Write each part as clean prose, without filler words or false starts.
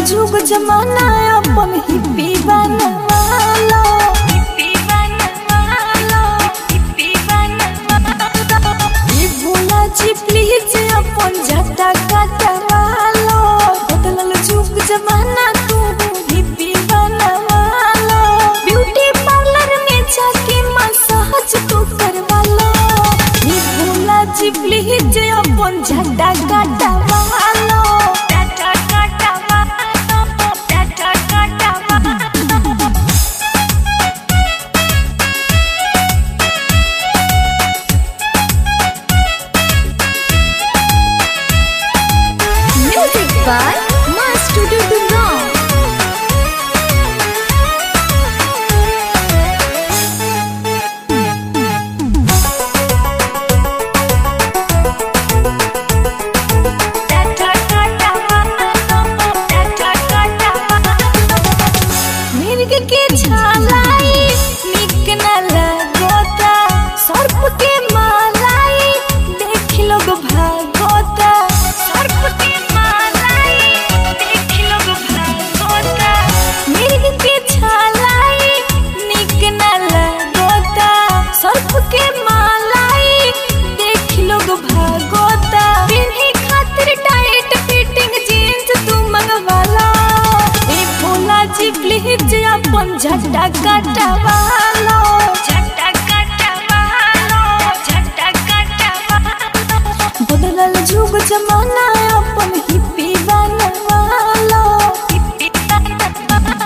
जुग जमाना अपन हिप्पी बनवालो, हिप्पी बनवालो, हिप्पी बनवालो। ये भोला जी प्लीज अपन जटा कटवालो, बदलल जुग जमाना तू हिप्पी बनवालो। ब्यूटी पार्लर में जाके मसाज तू करवालो। ये भोला जी प्लीज अपन जटा कटवालो। by Master Dudong. मिर्ग के छालाई निक न लगोता, सर्प के मालाई देख लोग भागोता, सर्प के के मालाई देख लोग भागोता। पिन्ही खातिर टाइट फिटिंग जीन्स तू मंगवाला। ए भोला जी प्लीज अपन झट्टा कटवालो, झट्टा कटवालो, झट्टा कटवालो। बदलल जुग जमाना अपन हिप्पी बनवालो, हिप्पी बनवालो।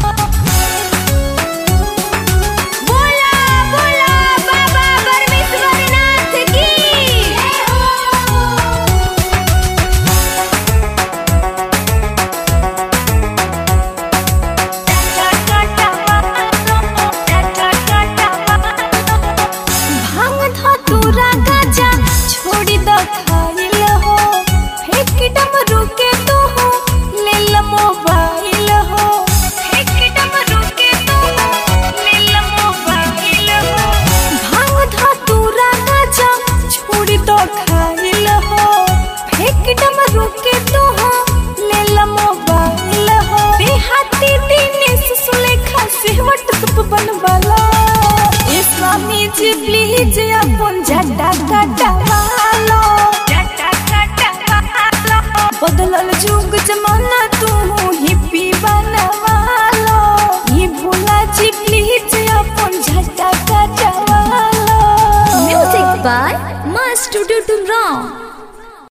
छोड़ी द खाइल हो, फेंक डमरू के तो हो, ले ल मोबाइल हो, फेंक डमरू के तो हो, ले ल मोबाइल हो। भांग धतूरा गाजा छोड़ी द खाइल हो, फेंक डमरू के तो हो, ले ल मोबाइल हो। देहाती दिनेश सुलेखा से व्हाट्सएप बनवाला। ए स्वामी जी प्लीज अपन झट्टा कटा